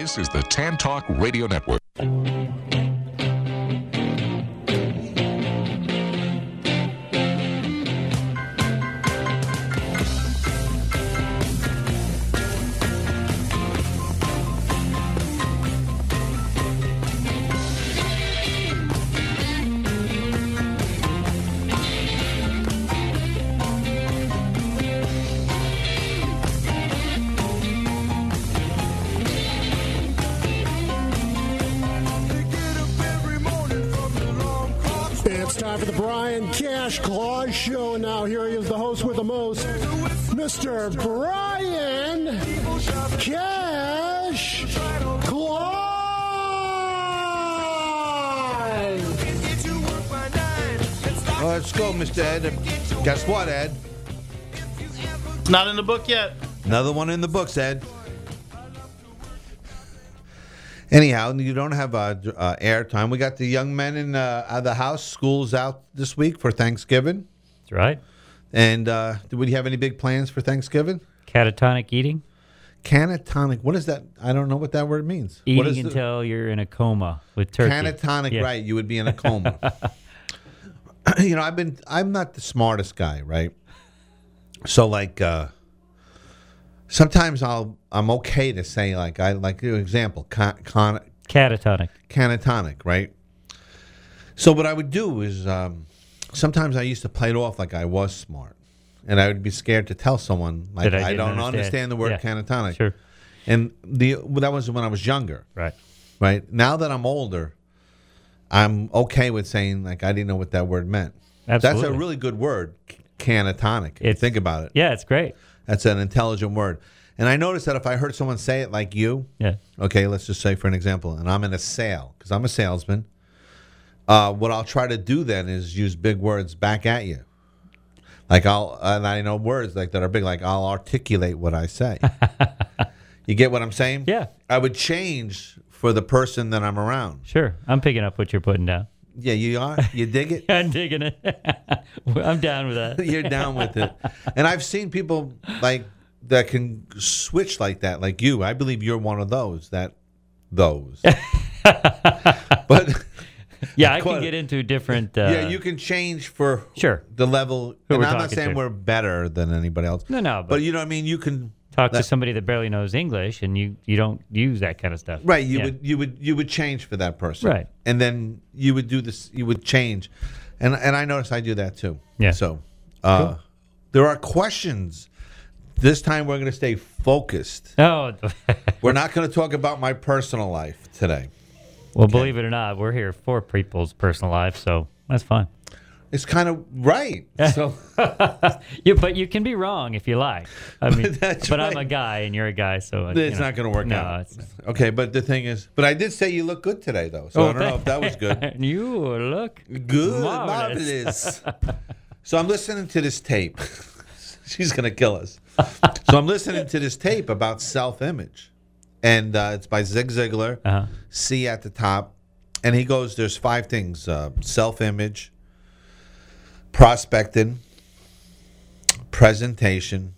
This is the Tan Talk Radio Network. It's time for the Brian Cash Claus Show. Now here he is, the host with the most, Mr. Brian Cash Claus. Let's go, Mr. Ed. Guess what, Ed? It's not in the book yet. Another one in the books, Ed. Anyhow, you don't have air time. We got the young men in the house. School's out this week for Thanksgiving. That's right. And would you have any big plans for Thanksgiving? Catatonic eating? Canatonic. What is that? I don't know what that word means. What Eating until you're in a coma with turkey. Canatonic, Yeah. right. You would be in a coma. You know, I'm not the smartest guy, right? So, like, sometimes I'm okay to say, like, an example, Catatonic. canatonic, right? So what I would do is sometimes I used to play it off like I was smart, and I would be scared to tell someone like That I I didn't don't understand the word Yeah. canatonic. Sure. And that was when I was younger, Right. right? Now that I'm older, I'm okay with saying like I didn't know what that word meant. Absolutely. That's a really good word, canatonic. Think about it. Yeah, it's great. That's an intelligent word. And I noticed that if I heard someone say it like you, Yeah. okay, let's just say for an example, and I'm in a sale, because I'm a salesman, what I'll try to do then is use big words back at you. Like and I know words like that are big, like I'll articulate what I say. You get what I'm saying? Yeah. I would change for the person that I'm around. Sure. I'm picking up what you're putting down. Yeah, you are? You dig it? I'm digging it. I'm down with that. You're down with it. And I've seen people like that can switch like that, like you. I believe you're one of those. But Yeah, I can get into different. yeah, you can change for Sure. the level. Who And we're I'm not talking saying to. we're better than anybody else. No, But you know what I mean? You can talk to somebody that barely knows English, and you don't use that kind of stuff. right. Yeah. You would change for that person. Right. And then you would do this. You would change, and I notice I do that too. Yeah. So there are questions. This time we're going to stay focused. Oh, We're not going to talk about my personal life today. well, believe it or not, we're here for people's personal life, so that's fine. It's kind of right. So But you can be wrong if you like. I mean, That's but I'm right. a guy and you're a guy, so it's not going to work no, out. it's not. Okay, but the thing is, but I did say you look good today, though. So I don't know if that was good. You look Good, marvelous. marvelous. So I'm listening to this tape. She's going to kill us. So I'm listening to this tape about self-image. And it's by Zig Ziglar, Uh-huh. C at the top. And he goes, there's 5 things. Self-image, prospecting, presentation,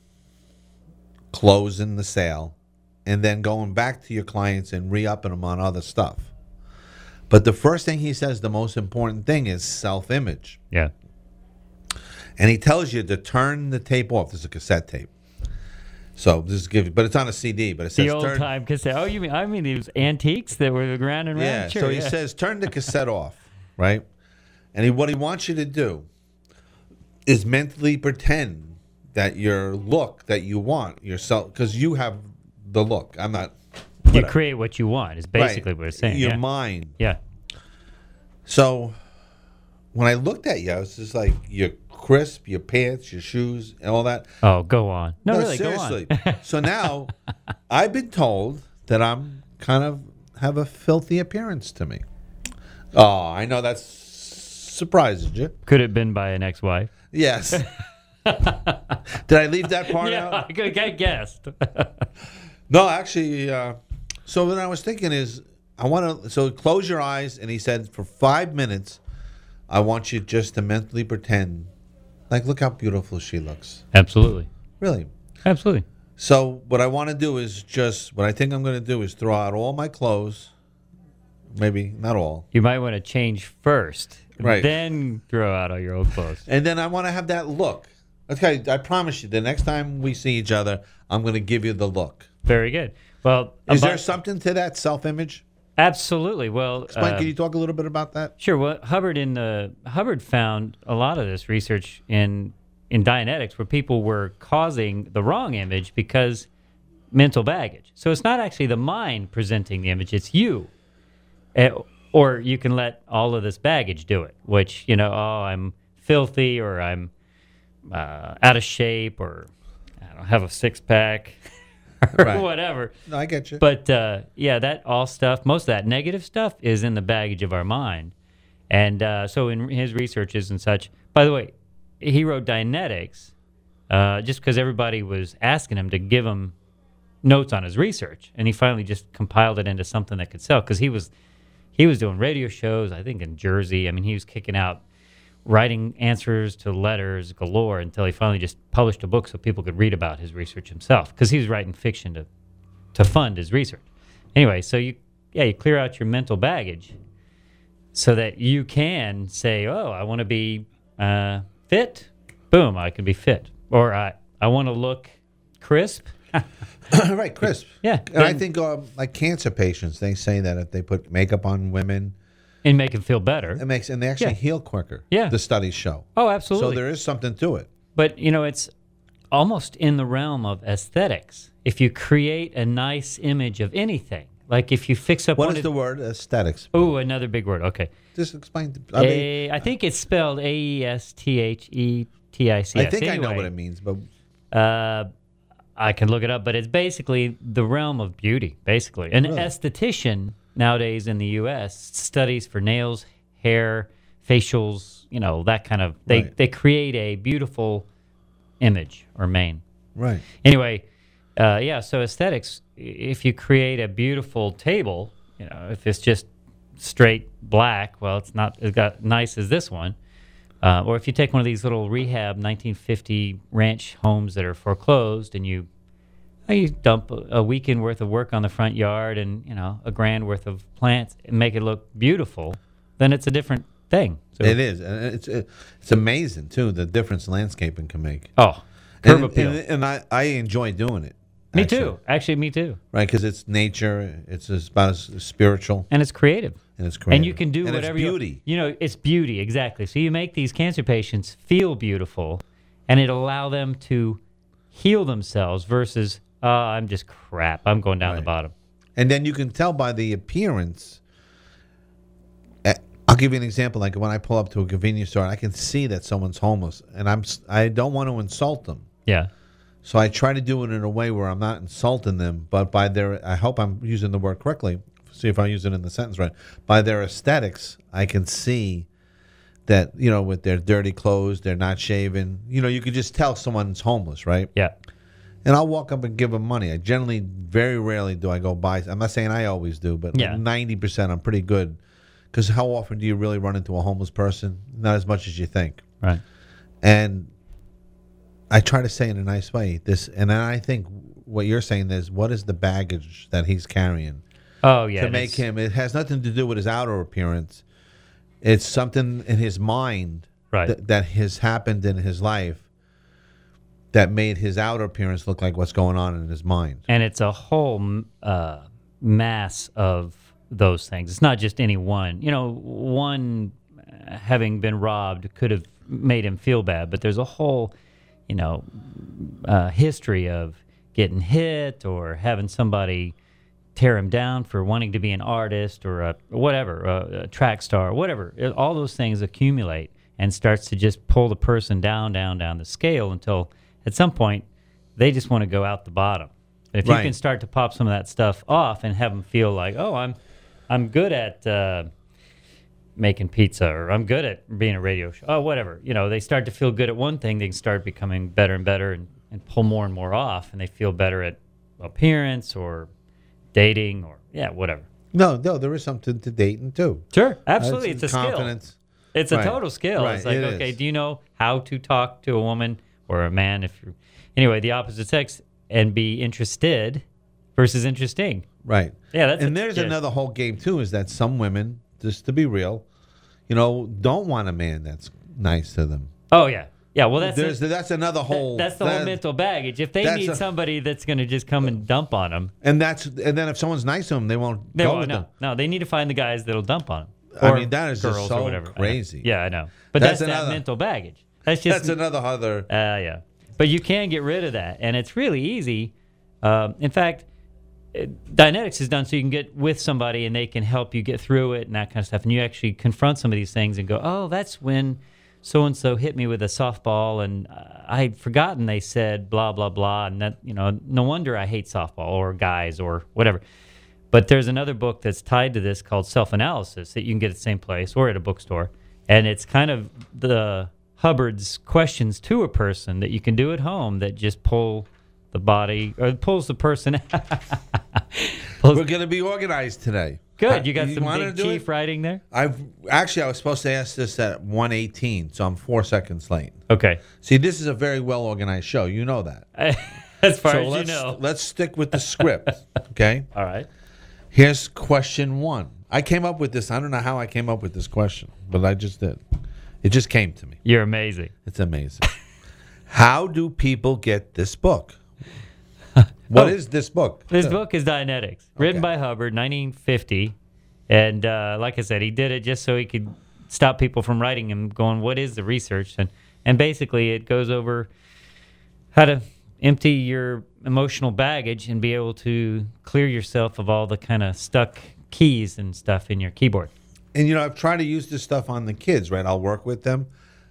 closing the sale, and then going back to your clients and re-upping them on other stuff. But the first thing he says, the most important thing is self-image. Yeah. And he tells you to turn the tape off. This is a cassette tape. So this is but it's on a CD. But it says The old time cassette. Oh, I mean these antiques that were round and round? Yeah. Sure, So he says turn the cassette off, right? And what he wants you to do is mentally pretend that your look that you want yourself, because you have the look. I'm not. You create what you want is basically Right. what it's saying. Your yeah. mind. Yeah. So when I looked at you, I was just like, you're crisp, your pants, your shoes, and all that. Oh, go on. No, really, seriously. go on. So now I've been told that I'm kind of have a filthy appearance to me. Oh, I know that surprises you. Could have been by an ex-wife. Yes. Did I leave that part Yeah, out? I guessed. No, actually. So what I was thinking is, I want to. So close your eyes, and he said, for 5 minutes, I want you just to mentally pretend, like, look how beautiful she looks. Absolutely. Really. Absolutely. So what I want to do is what I think I'm going to do is throw out all my clothes. Maybe not all. You might want to change first, Right. then throw out all your old clothes. And then I want to have that look. Okay, I promise you, the next time we see each other, I'm going to give you the look. Very good. Well, Is there something to that self-image? Absolutely. Well, Explain. Can you talk a little bit about that? sure. Well, Hubbard found a lot of this research in Dianetics, where people were causing the wrong image because mental baggage. So it's not actually the mind presenting the image; it's you. Or you can let all of this baggage do it, which, I'm filthy, or I'm out of shape, or I don't have a six-pack, or Right. whatever. No, I get you. But, that all stuff, most of that negative stuff is in the baggage of our mind. And so in his researches and such, by the way, he wrote Dianetics just because everybody was asking him to give him notes on his research. And he finally just compiled it into something that could sell, because he was doing radio shows, I think, in Jersey. I mean, he was kicking out writing answers to letters galore until he finally just published a book so people could read about his research himself, because he was writing fiction to fund his research. Anyway, so you clear out your mental baggage so that you can say, oh, I want to be fit. Boom, I can be fit. Or I want to look crisp. Right, crisp. Yeah. And I think like cancer patients, they say that if they put makeup on women, And make them feel better. and they actually Yeah. heal quicker. Yeah. The studies show. Oh, absolutely. So there is something to it. But, it's almost in the realm of aesthetics. If you create a nice image of anything, like if you fix up What one is the word? Aesthetics. Oh, another big word. Okay. Just explain. I think it's spelled Aesthetics. I think I know what it means, but I can look it up, but it's basically the realm of beauty, basically. An esthetician nowadays in the U.S. studies for nails, hair, facials, that kind of... Right. They create a beautiful image or mane. right. Anyway, so aesthetics, if you create a beautiful table, if it's just straight black, well, it's not as nice as this one. Or if you take one of these little rehab 1950 ranch homes that are foreclosed, and you dump a weekend worth of work on the front yard and $1,000 worth of plants and make it look beautiful, then it's a different thing. So, It is. And it's amazing, too, the difference landscaping can make. curb appeal. And I enjoy doing it. Me actually. too. Actually, me too. Right, because it's nature. It's about as spiritual. And it's creative. And it's creative. And you can do and whatever it's beauty. it's beauty, exactly. So you make these cancer patients feel beautiful, and it allow them to heal themselves versus, I'm just crap. I'm going down the Right. bottom. And then you can tell by the appearance. I'll give you an example. Like when I pull up to a convenience store, I can see that someone's homeless, and I don't want to insult them. Yeah. So I try to do it in a way where I'm not insulting them, but by I hope I'm using the word correctly. See if I use it in the sentence right. By their aesthetics, I can see that, with their dirty clothes, they're not shaven. You can just tell someone's homeless, right? Yeah. And I'll walk up and give them money. I generally, very rarely do I go buy. I'm not saying I always do, but Yeah. 90% I'm pretty good. Because how often do you really run into a homeless person? Not as much as you think. Right. And I try to say in a nice way and then I think what you're saying is, what is the baggage that he's carrying Oh, yeah. to and make it's- him? It has nothing to do with his outer appearance. It's something in his mind Right. that has happened in his life that made his outer appearance look like what's going on in his mind. And it's a whole mass of those things. It's not just any one. One having been robbed could have made him feel bad, but there's a whole, history of getting hit or having somebody tear him down for wanting to be an artist or a track star, whatever. All those things accumulate and starts to just pull the person down the scale until at some point they just want to go out the bottom. If you Right. can start to pop some of that stuff off and have them feel like, oh, I'm good at making pizza, or I'm good at being a radio show, oh, whatever. They start to feel good at one thing, they can start becoming better and better and pull more and more off, and they feel better at appearance or dating or, whatever. No, there is something to dating too. Sure, absolutely. It's a confidence. skill. It's a Right. total skill. Right, It's like, it okay, is. do you know how to talk to a woman or a man? Anyway, the opposite sex, and be interested versus interesting. Right. Yeah, that's and there's another whole game too. Is that some women, just to be real, don't want a man that's nice to them. Oh yeah. Yeah, well, that's another whole. That's the whole mental baggage. If they need somebody that's going to just come and dump on them, and then if someone's nice to them, they won't go with them. No, they need to find the guys that'll dump on them. I mean, that is just so crazy. Yeah, I know. But that's that mental baggage. That's another other. Yeah, but you can get rid of that, and it's really easy. In fact, Dianetics is done so you can get with somebody and they can help you get through it and that kind of stuff, and you actually confront some of these things and go, "Oh, that's when so-and-so hit me with a softball, and I'd forgotten they said blah, blah, blah, and that, no wonder I hate softball or guys or whatever." But there's another book that's tied to this called Self-Analysis that you can get at the same place or at a bookstore, and it's kind of the Hubbard's questions to a person that you can do at home that just pull the body, or pulls the person. We're going to be organized today. Good. You got some big chief writing there? I was supposed to ask this at 1:18, so I'm 4 seconds late. Okay. See, this is a very well-organized show. You know that. As far as you know. Let's stick with the script, okay? All right. Here's question 1. I came up with this. I don't know how I came up with this question, but I just did. It just came to me. You're amazing. It's amazing. How do people get this book? What is this book? This book is Dianetics, written by Hubbard, 1950. And like I said, he did it just so he could stop people from writing and going, what is the research? And basically it goes over how to empty your emotional baggage and be able to clear yourself of all the kind of stuck keys and stuff in your keyboard. And, I've tried to use this stuff on the kids, right? I'll work with them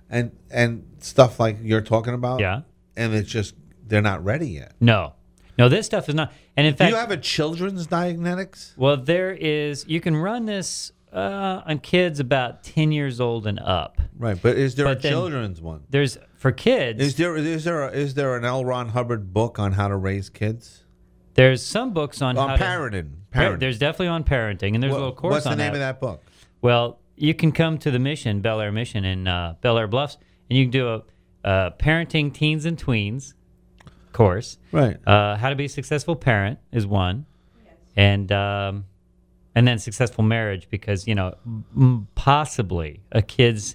and stuff like you're talking about. Yeah. And it's just, they're not ready yet. No, this stuff is not. And in fact, do you have a children's Dianetics? Well, you can run this on kids about 10 years old and up. Right, but is there a children's one? There's for kids. Is there an L. Ron Hubbard book on how to raise kids? There's some books on how parenting. There's definitely on parenting, and there's a little course on that. What's the name of that book? Well, you can come to the mission, Bel Air Mission in Bel Air Bluffs, and you can do a parenting teens and tweens course. Right. How to be a successful parent is one, and then successful marriage, because possibly a kid's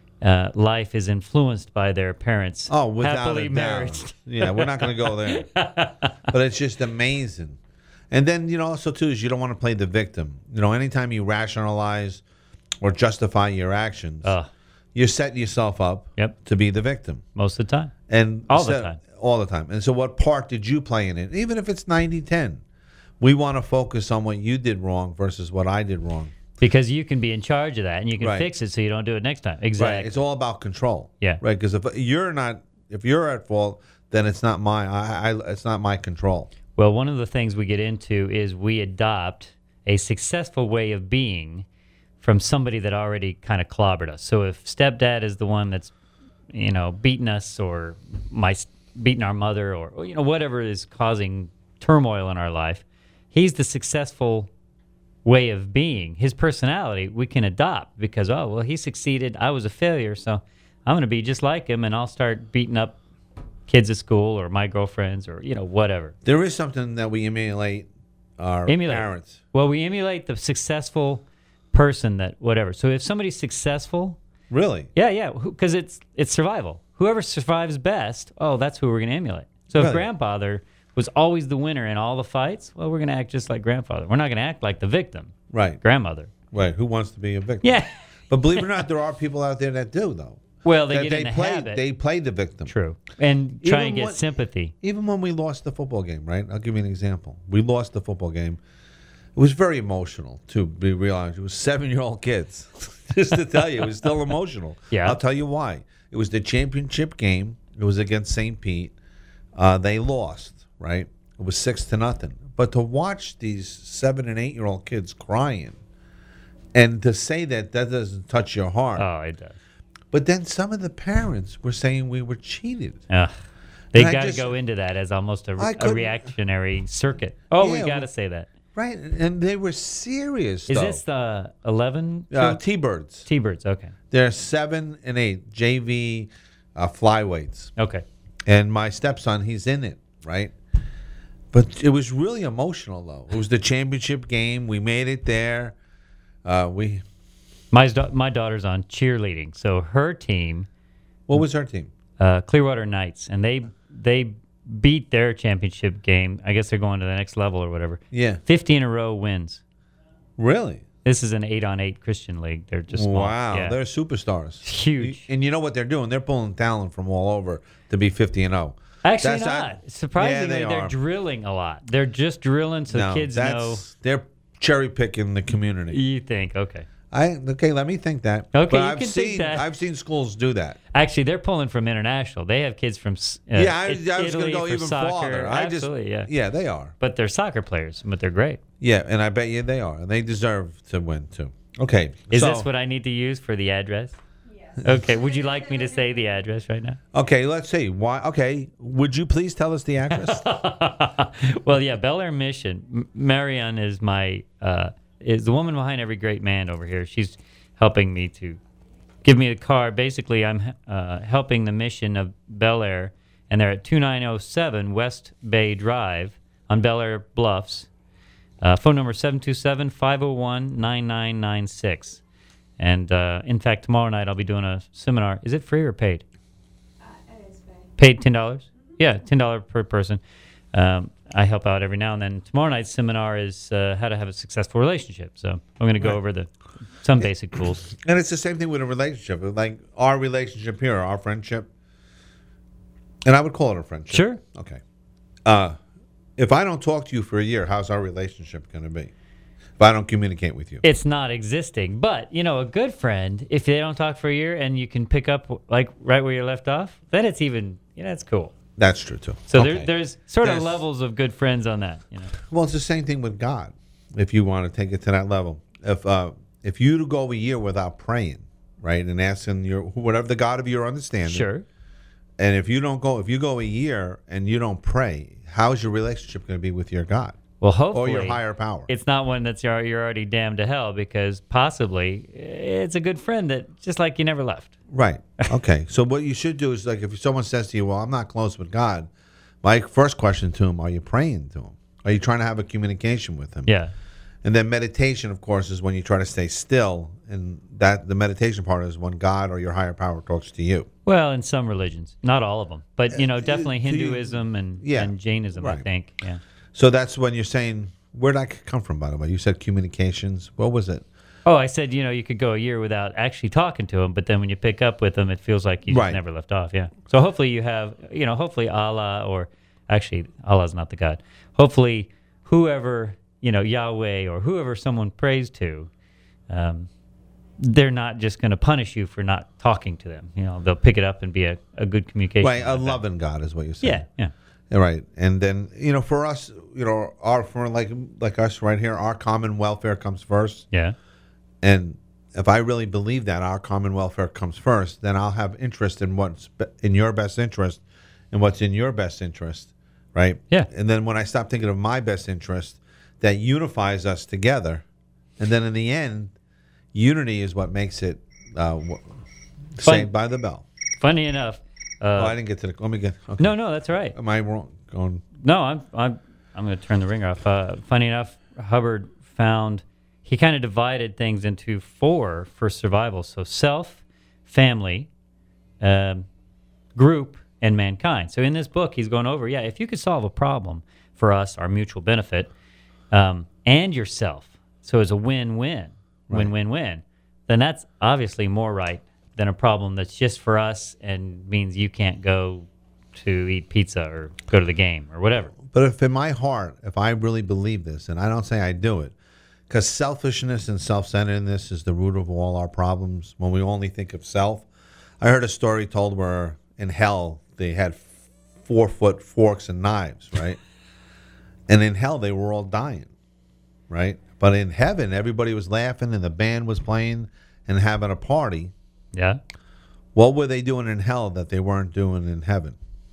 life is influenced by their parents. Oh, without happily a married. doubt. Yeah, we're not going to go there. But it's just amazing. And then also too is you don't want to play the victim. Anytime you rationalize or justify your actions, you're setting yourself up to be the victim most of the time, and all the time. All the time. And so what part did you play in it? Even if it's 90-10, we want to focus on what you did wrong versus what I did wrong. Because you can be in charge of that, and you can fix it so you don't do it next time. Exactly. Right. It's all about control. Yeah. Right. Because if you're at fault, then it's not it's not my control. Well, one of the things we get into is we adopt a successful way of being from somebody that already kind of clobbered us. So if stepdad is the one that's, beating us, or beating our mother, or whatever is causing turmoil in our life, he's the successful way of being. His personality we can adopt because he succeeded, I was a failure, so I'm going to be just like him, and I'll start beating up kids at school or my girlfriends or whatever. There is something that we emulate our parents. Well, we emulate the successful person that whatever. So if somebody's successful, really, yeah, because it's survival. Whoever survives best, that's who we're going to emulate. So if grandfather was always the winner in all the fights, well, we're going to act just like grandfather. We're not going to act like the victim. Right. Grandmother. Right. Who wants to be a victim? Yeah. But believe it or not, there are people out there that do, though. Well, they get in the habit. They play the victim. True. And try and get sympathy. Even when we lost the football game, right? I'll give you an example. We lost the football game. It was very emotional, to be realized. It was 7-year-old kids. Just to tell you, it was still emotional. Yeah. I'll tell you why. It was the championship game. It was against St. Pete. They lost, right? It was 6-0. But to watch these 7- and 8-year-old kids crying, and to say that doesn't touch your heart. Oh, it does. But then some of the parents were saying we were cheated. They got to go into that as almost a reactionary circuit. We got to say that. Right, and they were serious. Is this the 11? T-Birds. T-Birds, okay. They're 7 and 8 JV flyweights. Okay. And my stepson, he's in it, right? But it was really emotional, though. It was the championship game. We made it there. My daughter's on cheerleading, so her team, What was our team? Clearwater Knights, and they beat their championship game. I guess they're going to the next level or whatever. Yeah. 50 in a row wins. Really? This is an 8-on-8 Christian league. They're just small. Wow. Yeah. They're superstars. Huge. And you know what they're doing? They're pulling talent from all over to be 50-0. Actually, That's not. Surprisingly, Yeah, they're drilling a lot. They're just drilling so No, kids know. They're cherry picking the community. You think, okay. Okay, let me think that. Okay, But you I've can seen think that. I've seen schools do that. Actually, they're pulling from international. They have kids from I was going Italy to go for even soccer. farther. Absolutely, yeah. Yeah, they are. But they're soccer players, but they're great. Yeah, and I bet you they are. And they deserve to win too. Okay. Is so, this what I need to use for the address? Yes. Okay, would you like me to say the address right now? Okay, let's see. Why? Okay, would you please tell us the address? Well, yeah, Bel Air Mission. Marianne is is the woman behind every great man over here. She's helping me to give me a car. Basically, I'm helping the mission of Bel Air, and they're at 2907 West Bay Drive on Bel Air Bluffs. Phone number 727-501-9996. And in fact, tomorrow night I'll be doing a seminar. Is it free or paid? It is Paid $10? Yeah, $10 per person. I help out every now and then. Tomorrow night's seminar is how to have a successful relationship. So I'm going to go over some basic tools. And it's the same thing with a relationship. Like our relationship here, our friendship. And I would call it a friendship. Sure. Okay. If I don't talk to you for a year, how's our relationship going to be? If I don't communicate with you. It's not existing. But, a good friend, if they don't talk for a year and you can pick up like right where you left off, then it's even, it's cool. That's true, too. So Okay. there's sort of levels of good friends on that. Well, it's the same thing with God, if you want to take it to that level. If you go a year without praying, right, and asking whatever the God of your understanding. Sure. And if you go a year and you don't pray, how's your relationship going to be with your God? Well, hopefully, or your higher power. It's not one that's you're already damned to hell, because possibly it's a good friend that just like you never left. Right. Okay. So what you should do is, like, if someone says to you, well, I'm not close with God, my first question to him, are you praying to him? Are you trying to have a communication with him? Yeah. And then meditation, of course, is when you try to stay still, and that the meditation part is when God or your higher power talks to you. Well, in some religions, not all of them, but definitely Hinduism and Jainism, right. I think. Yeah. So that's when you're saying, where did that come from, by the way? You said communications. What was it? Oh, I said, you could go a year without actually talking to him, but then when you pick up with him, it feels like you just Right. never left off. Yeah. So hopefully you have, hopefully Allah, or actually Allah's not the God. Hopefully whoever, Yahweh or whoever someone prays to, they're not just going to punish you for not talking to them. They'll pick it up and be a good communication. Right, a loving God is what you're saying. Yeah. Right, and then for us, for like us right here, our common welfare comes first. Yeah. And if I really believe that our common welfare comes first, then I'll have interest in what's in your best interest, and what's in your best interest, right? Yeah. And then when I stop thinking of my best interest, that unifies us together, and then in the end, unity is what makes it Saved by the Bell. Funny enough. I didn't get to the. Let me get. Okay. No, that's all right. Am I wrong? Going. No, I'm going to turn the ringer off. Funny enough, Hubbard found he kind of divided things into 4 for survival. So self, family, group, and mankind. So in this book, he's going over, if you could solve a problem for us, our mutual benefit, and yourself, so it's a win-win, win-win-win, then that's obviously more right than a problem that's just for us and means you can't go to eat pizza or go to the game or whatever. But if in my heart, if I really believe this, and I don't say I do it, because selfishness and self-centeredness is the root of all our problems when we only think of self. I heard a story told where in hell they had 4-foot forks and knives, right? And in hell they were all dying, right? But in heaven, everybody was laughing and the band was playing and having a party. Yeah. What were they doing in hell that they weren't doing in heaven?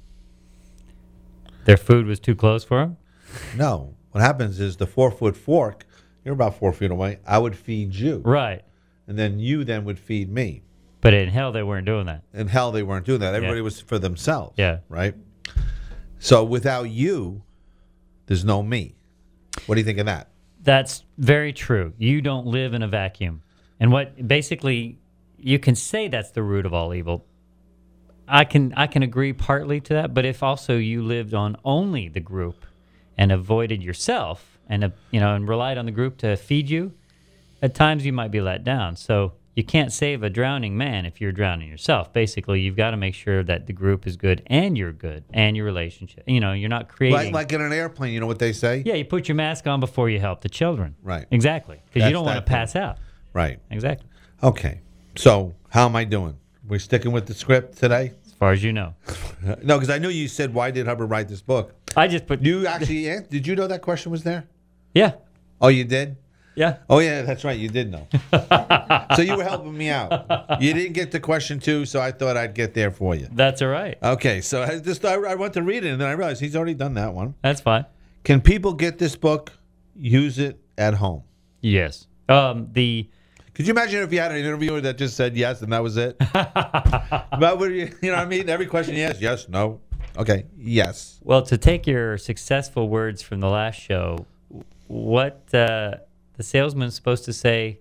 Their food was too close for them? No. What happens is the 4-foot fork, you're about 4 feet away, I would feed you. Right. And then you then would feed me. But in hell, they weren't doing that. In hell, they weren't doing that. Everybody was for themselves. Yeah. Right? So without you, There's no me. What do you think of that? That's very true. You don't live in a vacuum. And what basically you can say that's the root of all evil. I can agree partly to that, but if also you lived on only the group and avoided yourself and and relied on the group to feed you, at times you might be let down. So you can't save a drowning man if you're drowning yourself. Basically, you've got to make sure that the group is good and you're good and your relationship. You're not creating... Like in an airplane, you know what they say? Yeah, you put your mask on before you help the children. Right. Exactly. Because you That's don't want to that thing. pass out. Right. Exactly. Okay. So how am I doing? We're sticking with the script today? As far as you know. No, because I know you said, why did Hubbard write this book? I just put... You actually... Did you know that question was there? Yeah. Oh, you did? Yeah. Oh, yeah, that's right. You did know. So you were helping me out. You didn't get to question 2, so I thought I'd get there for you. That's all right. Okay, so I went to read it, and then I realized he's already done that one. That's fine. Can people get this book, use it at home? Yes. Could you imagine if you had an interviewer that just said yes and that was it? But would you know what I mean? Every question yes, no. Okay, yes. Well, to take your successful words from the last show, what the salesman's supposed to say,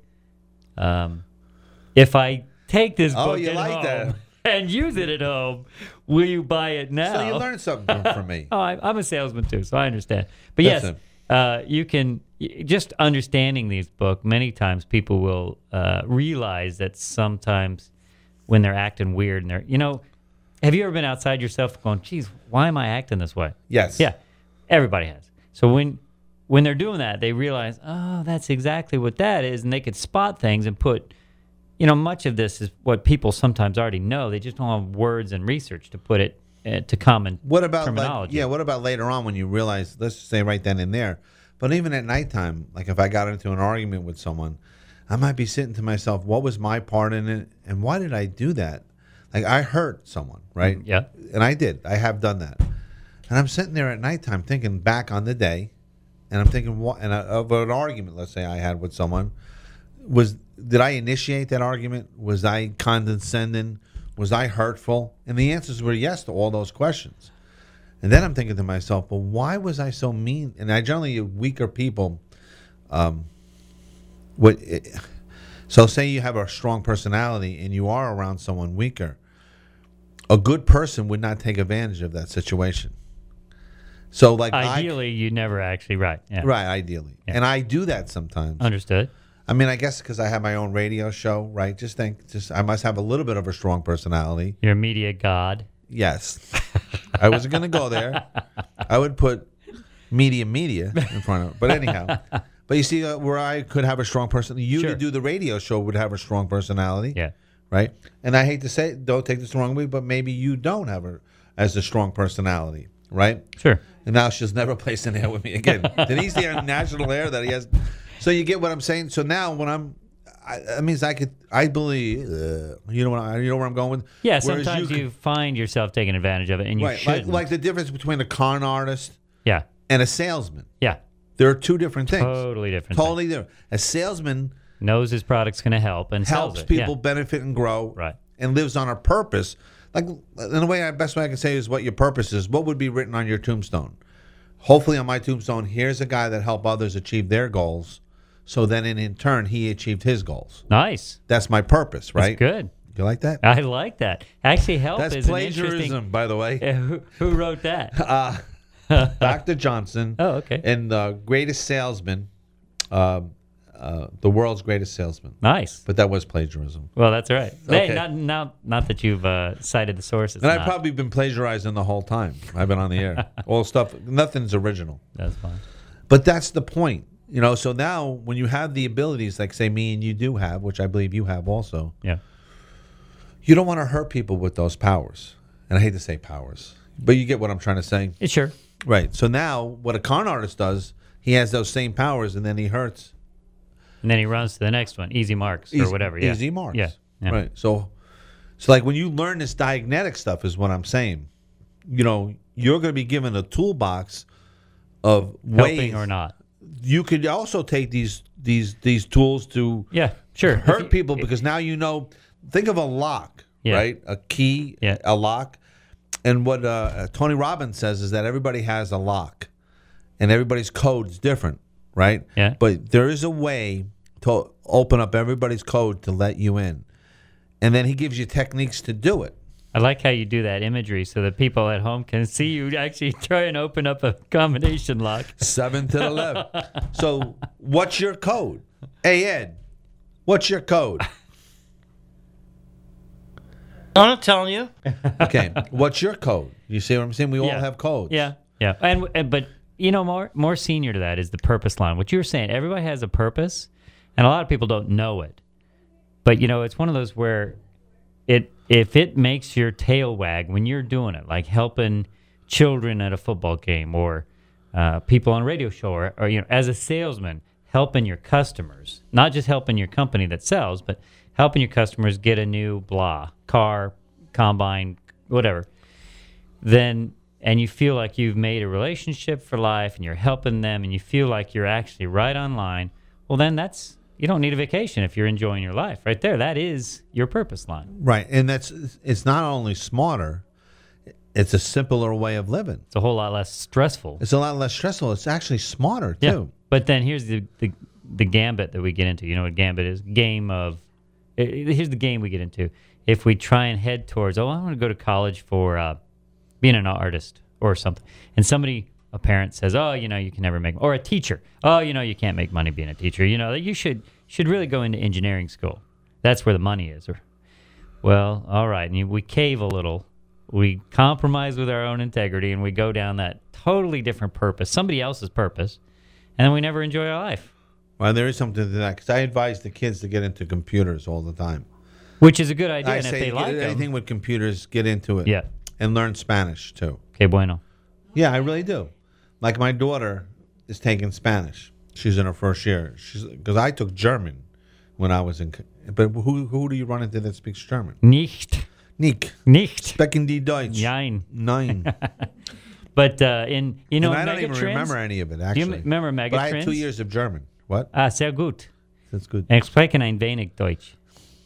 if I take this book you at like home that. and use it at home, will you buy it now? So you learned something from me. Oh, I'm a salesman too, so I understand. But yes, you can just understanding these books. Many times people will realize that sometimes when they're acting weird and they're, have you ever been outside yourself going, geez, why am I acting this way? Yes. Yeah, everybody has. So when they're doing that, they realize, oh, that's exactly what that is, and they could spot things and put, much of this is what people sometimes already know. They just don't have words and research to put it to common terminology. What about later on when you realize, let's just say right then and there, but even at nighttime, like if I got into an argument with someone, I might be sitting to myself, what was my part in it, and why did I do that? Like I hurt someone, right? Yeah. And I did. I have done that. And I'm sitting there at nighttime thinking back on the day, and I'm thinking, of an argument, let's say I had with someone, did I initiate that argument? Was I condescending? Was I hurtful? And the answers were yes to all those questions. And then I'm thinking to myself, well, why was I so mean? And I generally, weaker people, so say you have a strong personality and you are around someone weaker, a good person would not take advantage of that situation. So like ideally, you never actually, right. Yeah. Right, ideally. Yeah. And I do that sometimes. Understood. I mean, I guess because I have my own radio show, right? I must have a little bit of a strong personality. You're a media god. Yes. I wasn't going to go there. I would put media in front of it. But anyhow. But you see, where I could have a strong personality, you to do the radio show would have a strong personality. Yeah. Right? And I hate to say it, don't take this the wrong way, but maybe you don't have as a strong personality. Right? Sure. And now she'll never place an air with me again. Denise, the national air that he has. So you get what I'm saying? So now when that means I believe, you know where I'm going with? Yeah, sometimes you find yourself taking advantage of it and you shouldn't. Like the difference between a con artist and a salesman. Yeah. There are two different things. Totally different. A salesman knows his product's going to help and helps people benefit and grow. Right. And lives on a purpose. Like, in the best way I can say is what your purpose is. What would be written on your tombstone? Hopefully on my tombstone, here's a guy that helped others achieve their goals. So then in turn, he achieved his goals. Nice. That's my purpose, right? That's good. You like that? I like that. Actually, help That's is plagiarism, by the way. Who wrote that? Dr. Johnson. Oh, okay. And the greatest salesman, the world's greatest salesman. Nice. But that was plagiarism. Well, that's all right. Okay. Hey, not that you've cited the sources. And I've probably been plagiarizing the whole time I've been on the air. All stuff, nothing's original. That's fine. But that's the point. So now when you have the abilities, like say me and you do have, which I believe you have also, you don't want to hurt people with those powers. And I hate to say powers, but you get what I'm trying to say. Sure. Right. So now what a con artist does, he has those same powers and then he hurts. And then he runs to the next one, easy marks or whatever. Yeah. Easy marks. Yeah. Right. So like when you learn this Dianetic stuff is what I'm saying. You're going to be given a toolbox of ways. Helping or not. You could also take these tools to hurt people because now think of a lock, right? A key, a lock. And what Tony Robbins says is that everybody has a lock. and everybody's code's different, right? Yeah. But there is a way to open up everybody's code to let you in. And then he gives you techniques to do it. I like how you do that imagery so that people at home can see you actually try and open up a combination lock. 7 to the left. So what's your code? Hey, Ed, what's your code? I'm not telling you. Okay, what's your code? You see what I'm saying? We all Yeah. have codes. Yeah, yeah. And but you know, more senior to that is the purpose line. What you were saying, everybody has a purpose, and a lot of people don't know it. But you know, it's one of those where if it makes your tail wag when you're doing it, like helping children at a football game or people on a radio show, or you know, as a salesman, helping your customers, not just helping your company that sells, but helping your customers get a new car, combine, whatever. Then, and you feel like you've made a relationship for life and you're helping them and you feel like you're actually right on line, well, then you don't need a vacation if you're enjoying your life. Right there, that is your purpose line. Right, and it's not only smarter, it's a simpler way of living. It's a whole lot less stressful. It's a lot less stressful. It's actually smarter, too. Yeah. But then here's the gambit that we get into. You know what gambit is? Here's the game we get into. If we try and head towards, I want to go to college for being an artist or something, and a parent says, oh, you know, you can never make, or a teacher, oh, you know, you can't make money being a teacher. You know, you should really go into engineering school. That's where the money is. Well, all right, and we cave a little. We compromise with our own integrity, and we go down that totally different purpose, somebody else's purpose, and then we never enjoy our life. Well, there is something to that, because I advise the kids to get into computers all the time. Which is a good idea, I and if say they like anything them. with computers, get into it. Yeah. And learn Spanish, too. Que bueno. Yeah, I really do. Like my daughter is taking Spanish. She's in her first year. Because I took German when I was in. But who do you run into that speaks German? Nicht. Nicht. Sprechen die Deutsch? Nein. Nein. But and I don't even remember any of it, actually. Do you remember Megatrends? But I had 2 years of German. What? Sehr gut. That's good. Ich spreche ein wenig Deutsch.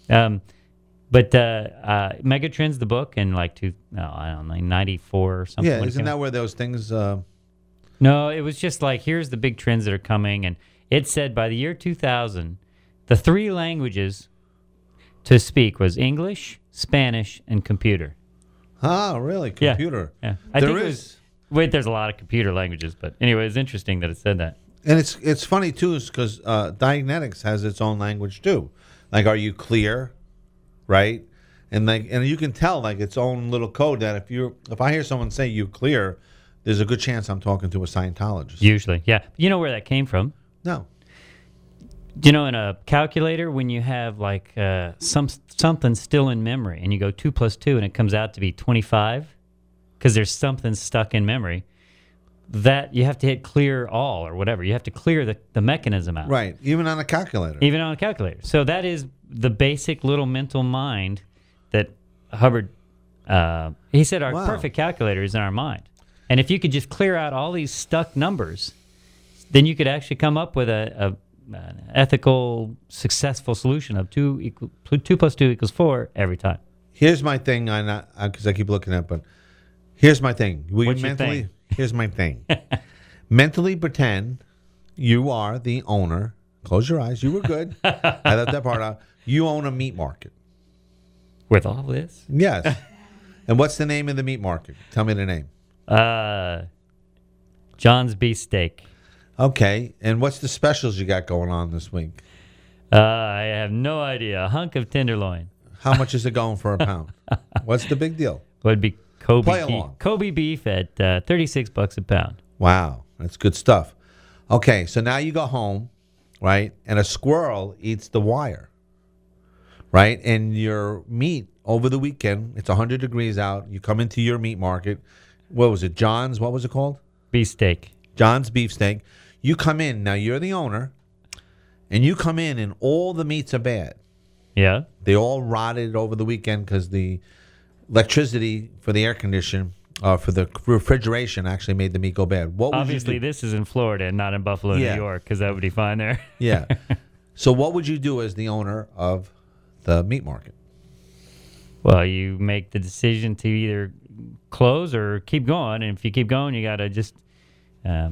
But Megatrends, the book, in like 94 or something. Yeah, isn't that where those things... No, it was just like, here's the big trends that are coming. And it said by the year 2000, the 3 languages to speak was English, Spanish, and computer. Oh, really? Computer. Yeah. There's a lot of computer languages. But anyway, it's interesting that it said that. And it's funny, too, because Dianetics has its own language, too. Like, are you clear? Right? And you can tell, like, its own little code that if I hear someone say you clear, there's a good chance I'm talking to a Scientologist. Usually, yeah. You know where that came from? No. Do you know in a calculator when you have like something still in memory and you go 2 + 2 and it comes out to be 25 because there's something stuck in memory, that you have to hit clear all or whatever. You have to clear the mechanism out. Right. Even on a calculator. Even on a calculator. So that is the basic little mental mind that Hubbard, he said our perfect calculator is in our mind. And if you could just clear out all these stuck numbers, then you could actually come up with an ethical, successful solution of 2 + 2 = 4 every time. Here's my thing, because I keep looking at it, but here's my thing. What's your thing? Here's my thing. Mentally pretend you are the owner. Close your eyes. You were good. I left that part out. You own a meat market. With all this? Yes. And what's the name of the meat market? Tell me the name. John's Beefsteak. Okay. And what's the specials you got going on this week? I have no idea. A hunk of tenderloin. How much is it going for a pound? What's the big deal? Would be Kobe Play beef. along. Kobe beef at $36 a pound. Wow. That's good stuff. Okay. So now you go home, right? And a squirrel eats the wire, right? And your meat over the weekend, it's 100 degrees out. You come into your meat market. What was it? John's, what was it called? Beefsteak. John's Beefsteak. You come in. Now you're the owner. And you come in and all the meats are bad. Yeah. They all rotted over the weekend because the electricity for the air condition, for the refrigeration actually made the meat go bad. What would Obviously, you do? this is in Florida and not in Buffalo, Yeah. New York, because that would be fine there. Yeah. So what would you do as the owner of the meat market? Well, you make the decision to either close or keep going. And if you keep going, you got to just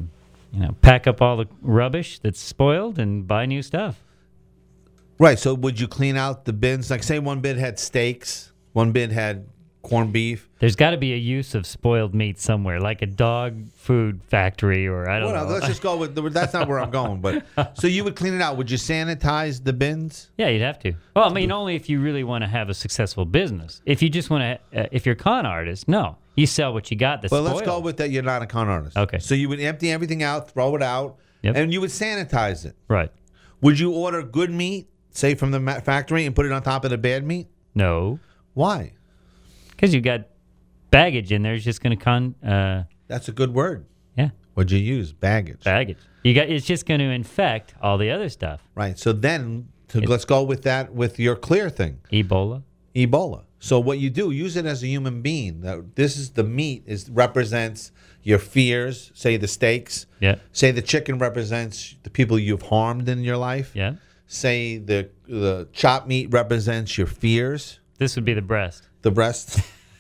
pack up all the rubbish that's spoiled and buy new stuff. Right. So would you clean out the bins? Like, say one bin had steaks, one bin had corned beef. There's got to be a use of spoiled meat somewhere, like a dog food factory, or I don't know. Let's just go with that's not where I'm going. But so you would clean it out. Would you sanitize the bins? Yeah, you'd have to. Well, I mean, only if you really want to have a successful business. If you just want to, if you're a con artist, no, you sell what you got. That's Well, spoiled. let's go with that. You're not a con artist. Okay. So you would empty everything out, throw it out, Yep. and you would sanitize it. Right. Would you order good meat, say from the factory, and put it on top of the bad meat? No, Why? because you got baggage in there. It's just going to That's a good word. yeah, What'd you use? Baggage. baggage. It's just going to infect all the other stuff. Right. So then let's go with that with your clear thing. Ebola. Ebola. So what you do, use it as a human being. This is the meat represents your fears, say the steaks. Yeah. Say the chicken represents the people you've harmed in your life. Yeah. Say the chopped meat represents your fears. This would be the breast. The breast.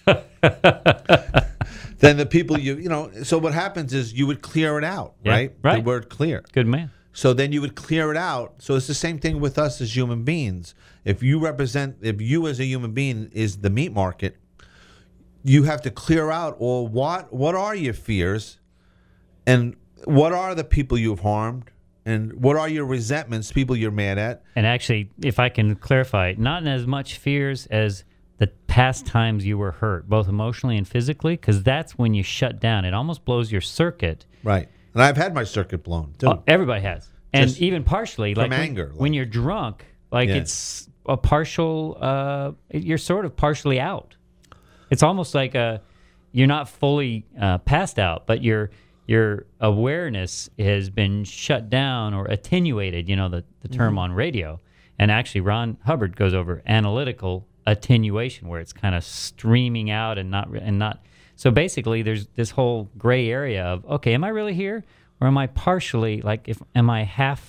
Then the people so what happens is you would clear it out, Yeah, right? right. The word clear. Good man. So then you would clear it out. So it's the same thing with us as human beings. If you as a human being is the meat market, you have to clear out what are your fears, and what are the people you've harmed, and what are your resentments, people you're mad at. And actually, if I can clarify, not as much fears as the past times you were hurt, both emotionally and physically, because that's when you shut down. It almost blows your circuit. Right. And I've had my circuit blown too. Everybody has. And Just even partially, from like anger, when you're drunk, like Yeah. it's a partial, you're sort of partially out. It's almost like you're not fully passed out, but your awareness has been shut down or attenuated, the term on radio. And actually, Ron Hubbard goes over analytical attenuation, where it's kind of streaming out and not. So basically, there's this whole gray area of, okay, am I really here, or am I partially, am I half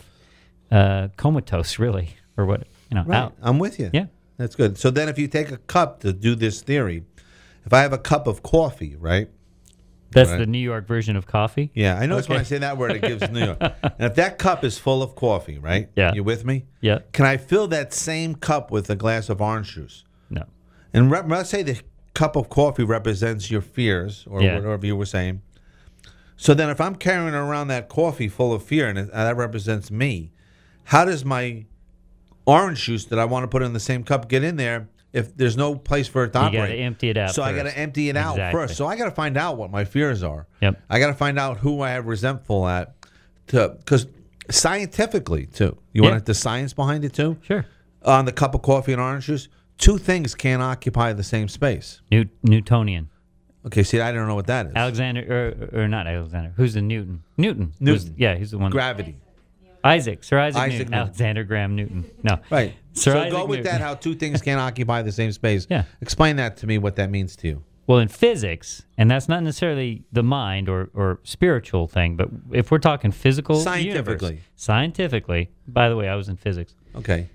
comatose really, or what? Right. Out. I'm with you. Yeah. That's good. So then if you take a cup to do this theory, if I have a cup of coffee, right? That's Right. the New York version of coffee. Yeah, I notice when Okay. I say that word, it gives New York. And if that cup is full of coffee, right? Yeah. You with me? Yeah. Can I fill that same cup with a glass of orange juice? No. And let's say the cup of coffee represents your fears or Yeah. whatever you were saying. So then if I'm carrying around that coffee full of fear and that represents me, how does my orange juice that I want to put in the same cup get in there if there's no place for it to You operate? got to empty it out. So I got first. to empty it out Exactly. first. So I got to find out what my fears are. Yep. I got to find out who I have resentful at, because scientifically too. You Yeah. want the science behind it too? Sure. On the cup of coffee and orange juice, two things can't occupy the same space. Newtonian. Okay, see, I don't know what that is. Alexander, or not Alexander. Who's the Newton? Newton. Newton. He's the one. Gravity. Sir Isaac Isaac Newton. Newton. Alexander Graham Newton. No. Right. Sir so Isaac go with Newton. that, how two things can't occupy the same space. Yeah. Explain that to me, what that means to you. Well, in physics, and that's not necessarily the mind or spiritual thing, but if we're talking physical scientifically, by the way, I was in physics. Okay.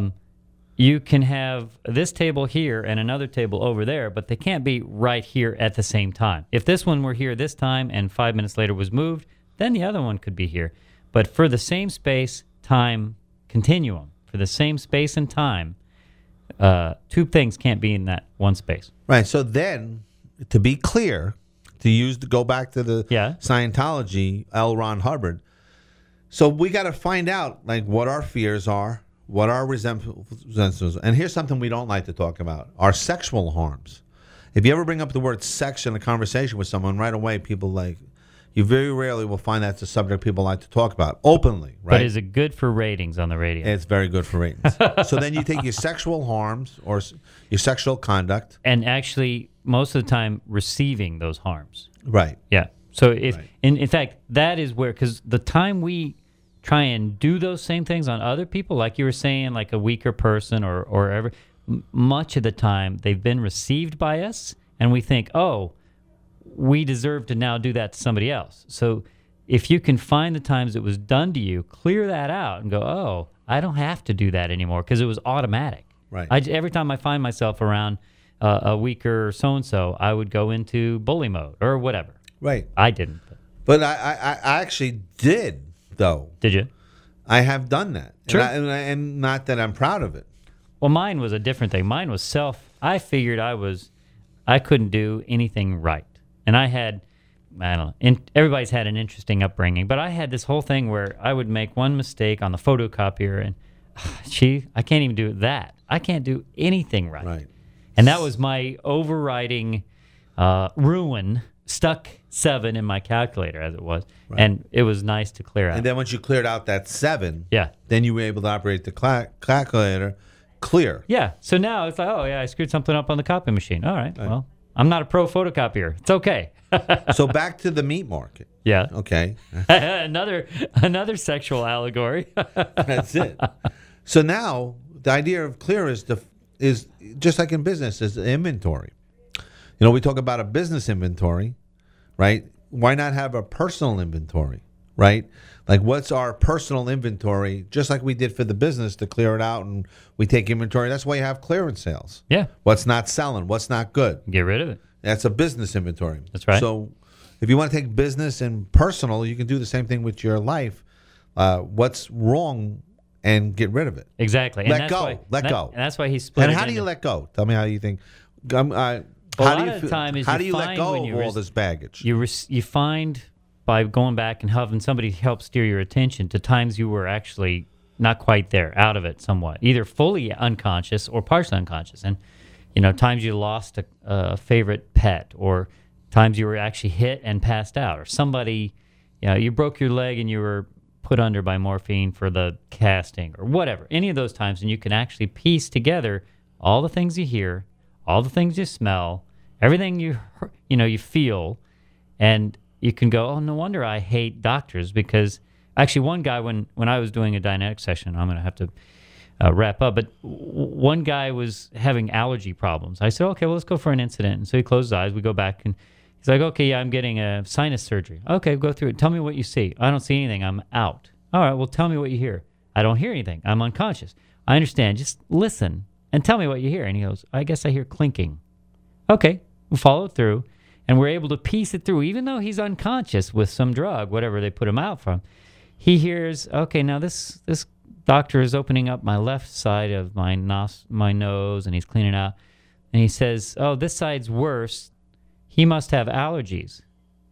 You can have this table here and another table over there, but they can't be right here at the same time. If this one were here this time and 5 minutes later was moved, then the other one could be here. But for the same space-time continuum, for the same space and time, two things can't be in that one space. Right. So then, to be clear, to go back to the Yeah. Scientology, L. Ron Hubbard. So we got to find out what our fears are, what our resentments are. And here's something we don't like to talk about: our sexual harms. If you ever bring up the word sex in a conversation with someone, right away people you very rarely will find that's a subject people like to talk about openly, right? But is it good for ratings on the radio? It's very good for ratings. So then you take your sexual harms or your sexual conduct. And actually, most of the time, receiving those harms. Right. Yeah. So if, Right. in fact, that is where, because the time we try and do those same things on other people, like you were saying, like a weaker person or ever, much of the time they've been received by us, and we think, oh, we deserve to now do that to somebody else. So if you can find the times it was done to you, clear that out and go, oh, I don't have to do that anymore because it was automatic. Right. Every time I find myself around a weaker so-and-so, I would go into bully mode or whatever. Right. I didn't. But I actually did, though. Did you? I have done that. Sure. And not that I'm proud of it. Well, mine was a different thing. Mine was I figured I couldn't do anything right. And I don't know, everybody's had an interesting upbringing, but I had this whole thing where I would make one mistake on the photocopier and, I can't even do that. I can't do anything right. Right. And that was my overriding ruin, stuck 7 in my calculator as it was. Right. And it was nice to clear out. And then once you cleared out that 7, yeah, then you were able to operate the calculator clear. Yeah. So now it's like, oh, yeah, I screwed something up on the copy machine. All right. Well, I'm not a pro photocopier. It's okay. So back to the meat market. Yeah. Okay. another sexual allegory. That's it. So now the idea of clear is just like in business, is inventory. You know, we talk about a business inventory, right? Why not have a personal inventory, right? Like, what's our personal inventory, just like we did for the business to clear it out, and we take inventory. That's why you have clearance sales. Yeah. What's not selling, what's not good. Get rid of it. That's a business inventory. That's right. So if you want to take business and personal, you can do the same thing with your life. What's wrong, and get rid of it. Exactly. Let go. And that's why he split And it how do you let go? Tell me how you think. A lot of the time is how you do you let find go when of you all this baggage? You find by going back and having somebody help steer your attention to times you were actually not quite there, out of it somewhat, either fully unconscious or partially unconscious. And, times you lost a favorite pet, or times you were actually hit and passed out, or somebody, you broke your leg and you were put under by morphine for the casting, or whatever. Any of those times, and you can actually piece together all the things you hear, all the things you smell, everything you feel, and you can go, oh, no wonder I hate doctors. Because actually one guy, when I was doing a Dianetic session, I'm going to have to wrap up, but one guy was having allergy problems. I said, okay, well, let's go for an incident. And so he closed his eyes. We go back, and he's like, okay, yeah, I'm getting a sinus surgery. Okay, go through it. Tell me what you see. I don't see anything. I'm out. All right, well, tell me what you hear. I don't hear anything. I'm unconscious. I understand. Just listen and tell me what you hear. And he goes, I guess I hear clinking. Okay, we'll follow it through. And we're able to piece it through, even though he's unconscious with some drug, whatever they put him out from. He hears, okay, now this doctor is opening up my left side of my nose, and he's cleaning out. And he says, oh, this side's worse. He must have allergies.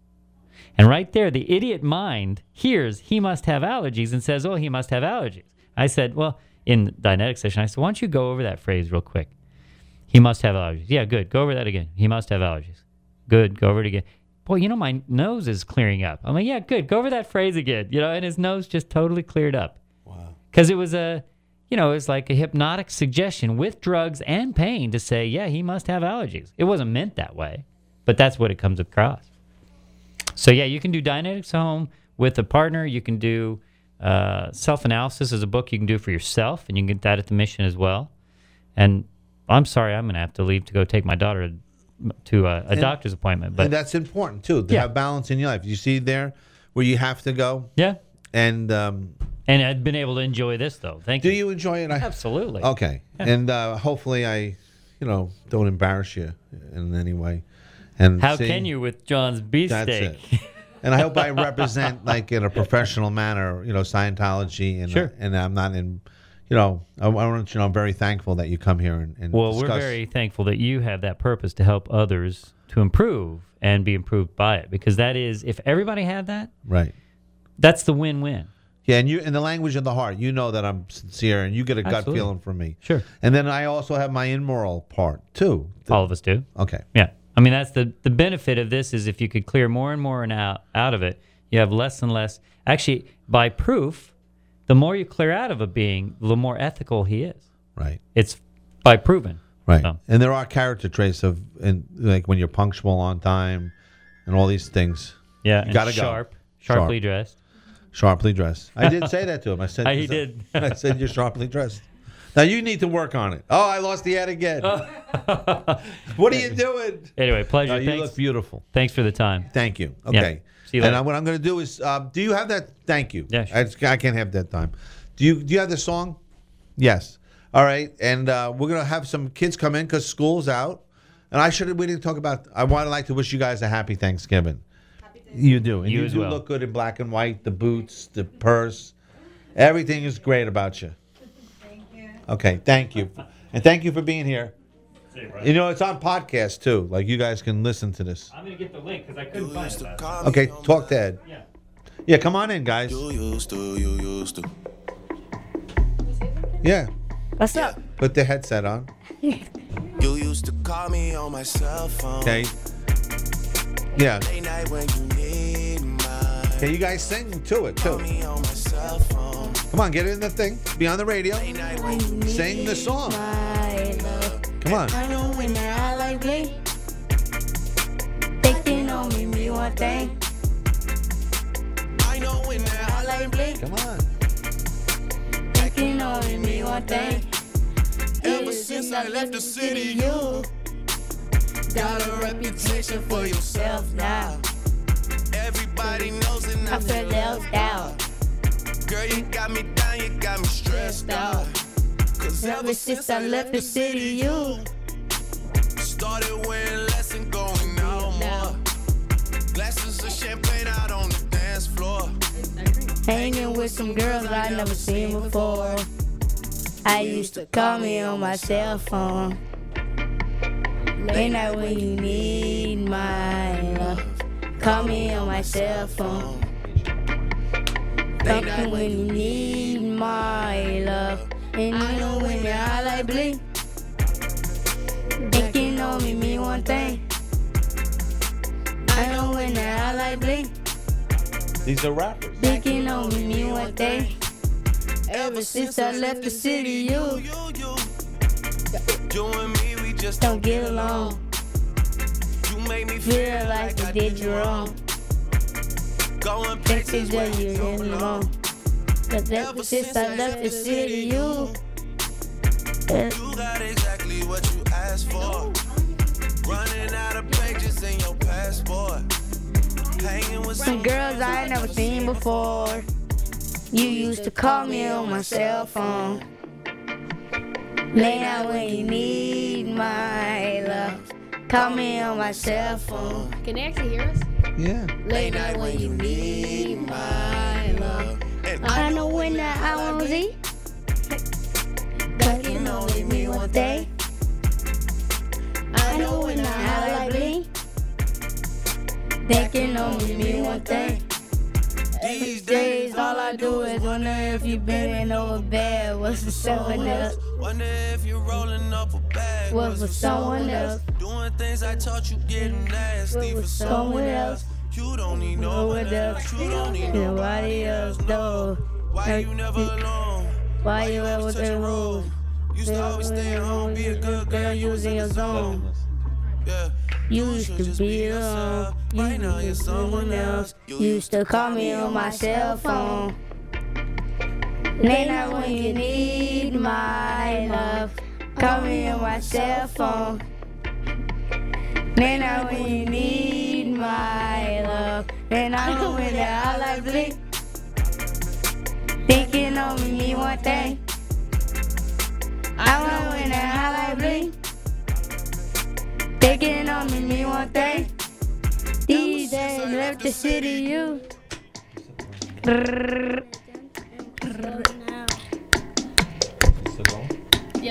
And right there, the idiot mind hears he must have allergies and says, oh, he must have allergies. I said, well, in the Dianetic session, I said, why don't you go over that phrase real quick? He must have allergies. Yeah, good. Go over that again. He must have allergies. Good. Go over it again. Boy, my nose is clearing up. I'm like, yeah, good. Go over that phrase again. And his nose just totally cleared up. Wow. Because it was it was like a hypnotic suggestion with drugs and pain to say, yeah, he must have allergies. It wasn't meant that way, but that's what it comes across. So, yeah, you can do Dianetics at home with a partner. You can do Self-Analysis is a book you can do for yourself, and you can get that at the Mission as well. And I'm sorry, I'm going to have to leave to go take my daughter to a doctor's appointment. But and that's important, too, to have balance in your life. You see there where you have to go? Yeah. And I've been able to enjoy this, though. Thank you. Do you enjoy it? Absolutely. Okay. Yeah. And hopefully I, don't embarrass you in any way. And how can you with John's beefsteak? That's it. And I hope I represent, like, in a professional manner, Scientology. And, sure. And I'm not in, I want you to know I'm very thankful that you come here and well, discuss. We're very thankful that you have that purpose to help others to improve and be improved by it. Because that is, if everybody had that, right, that's the win-win. Yeah, and you, in the language of the heart, that I'm sincere, and you get a gut feeling from me. Sure. And then I also have my immoral part, too. All of us do. Okay. Yeah. I mean, that's the benefit of this is if you could clear more and more out of it, you have less and less. Actually, by proof, the more you clear out of a being, the more ethical he is. Right. It's by proven. Right. So. And there are character traits like when you're punctual on time and all these things. Yeah. You gotta sharply dressed. Sharply dressed. I did say that to him. I said he did. I said you're sharply dressed. Now you need to work on it. Oh, I lost the ad again. What are you doing? Anyway, pleasure. You look beautiful. Thanks for the time. Thank you. Okay. Yeah. See you later. And what I'm going to do is, do you have that? Thank you. Yeah, sure. I can't have that time. Do you have the song? Yes. All right. And we're going to have some kids come in because school's out. And we didn't talk about. I would like to wish you guys a happy Thanksgiving. You do. And You you as do well. look good in black and white, the boots, the purse. Everything is great about you. Thank you. Okay, thank you. And thank you for being here. You know, it's on podcast, too. Like, you guys can listen to this. I'm going to get the link because I couldn't find it. Okay, talk to Ed. Yeah. Yeah, come on in, guys. You used to. Yeah, What's up? put the headset on. You used to call me on my cell phone. Okay. Yeah. Late night when you need mine. Okay, you guys sing to it, Call too. me on my cell phone. Come on, get it in the thing. Be on the radio. Late night when you Sing the song. My love. Come on. I know when I like me. Thinking on me one thing. I know when I that like me. Come on. Thinking on me one thing. Ever since I left the city, you got a reputation for yourself now. everybody knows and I feel left out. Girl, you got me down, you got me stressed out. Cause Ever since I left the city, you started wearing less and going out more. Glasses of champagne out on the dance floor. hanging with some girls I never seen before. I used to call me on my cell phone. Late night when you need my love. Call me on my cell phone. Talking when you need my love. And I know when your highlight blink. Thinking on me mean one thing. I know when your highlight blink. These are rappers. Thinking on me mean one thing. Ever since I left the city, you You and me, we just don't get along. You make me Feel like I did you wrong. Going Texas places that where you you didn't belong. belong. Cause ever since I left the city, you You got exactly what you asked for. Running out of pages in your passport. Hanging with some girls I ain't never seen before. You used to call me on my cell phone. Late night when you need my love. Call me on my cell phone. Can they actually hear us? Yeah. Late night when you need my love. And I know when that I won't see. But you know with me one day. I know when I like me. Thinking on me one thing. These days all I do is wonder if you been over bad. What's for someone else? wonder if you're rolling up a bag. What's for someone else? Doing things I taught you getting nasty for Someone else. You don't need no No one one else. else. You don't need no Nobody else. No. Why you never alone? Why you ever Such take a rules? Used to always stay at home, be a good girl, you was in your zone. Yeah. You used to be alone. Right now you're someone else. You used to call me on my cell phone. Late night when you need my love. Call me on my cell phone. Late night when you need my love. And I know when the highlight blink. Thinking on me one thing. I know when the highlight blink. Thinking on me one thing. These days left the city, you. Yeah.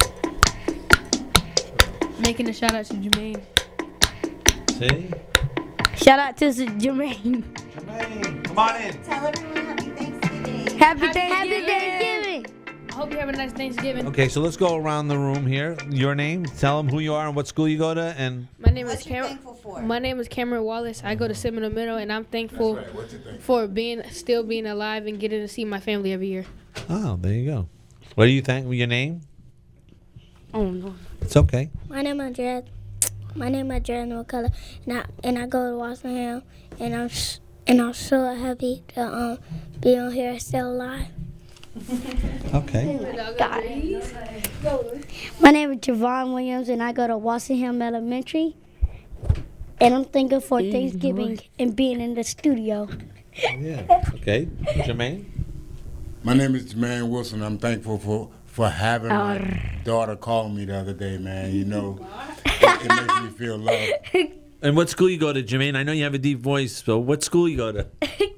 Making a shout out to Jermaine. See? Shout out to Jermaine. Jermaine, come on in. Tell everyone happy Thanksgiving. Happy Thanksgiving. I hope you have a nice Thanksgiving. Okay, so let's go around the room here. Your name, tell them who you are and what school you go to, and My name is What you Cameron. thankful for? My name is Cameron Wallace. I go to Seminole Middle, and I'm thankful for still being alive and getting to see my family every year. oh, there you go. What do you think? Your name? Oh no. It's okay. My name is Jared. My name is Jared McCullough, and I go to Walsingham, and I'm so happy to be on here still alive. Okay. My name is Javon Williams, and I go to Walsingham Elementary, and I'm thankful for Thanksgiving and being in the studio. Yeah. Okay. Jermaine? My name is Jermaine Wilson. I'm thankful for having my daughter call me the other day, man. You know, it makes me feel loved. And what school you go to, Jermaine? I know you have a deep voice, so what school you go to?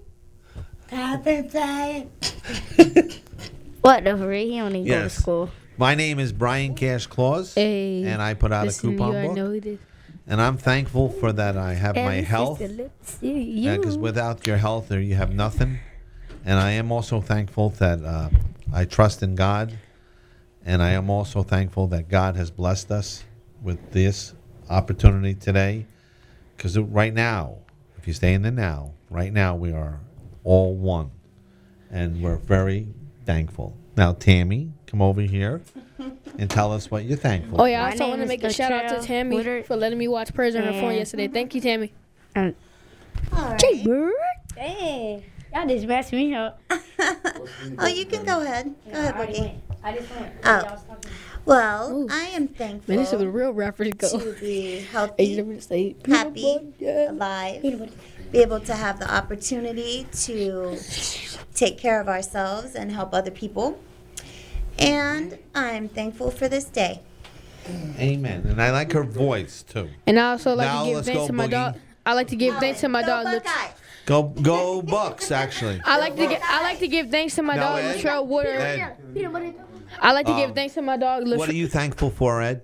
What the freak? He don't even go to Yes. school. My name is Brian Cash Claus, Hey, and I put out a listen, coupon you already know book. who it is. And I'm thankful for that I have my health. Because without your health, you have nothing. And I am also thankful that I trust in God. And I am also thankful that God has blessed us with this opportunity today. Because right now, if you stay in the now, right now we are all one. And we're very thankful. Now, Tammy, come over here and tell us what you're thankful Oh, yeah, I My also name want to is make a shout out to Latrell Tammy Woodard. for letting me watch Prayers on her phone And- yesterday. Thank you, Tammy. Jay-Bird. Hey. Y'all just messed me up. Oh, you can go ahead. Go ahead, Boogie. I just went. Oh. Well, I am thankful Man, this is where real rappers go. to be Hey, healthy, you never say happy, alive, be able to have the opportunity to take care of ourselves and help other people. And I'm thankful for this day. Amen. And I like her voice, too. And I also like Now to give let's thanks go, to my Boogie. dog. I like to give thanks to my Go dog. Buckeye. Go Bucks, actually. I like to give thanks to my No, dog, Ed. Latrell Woodard. Ed, I like to give thanks to my dog, what are Latrell. you thankful for, Ed?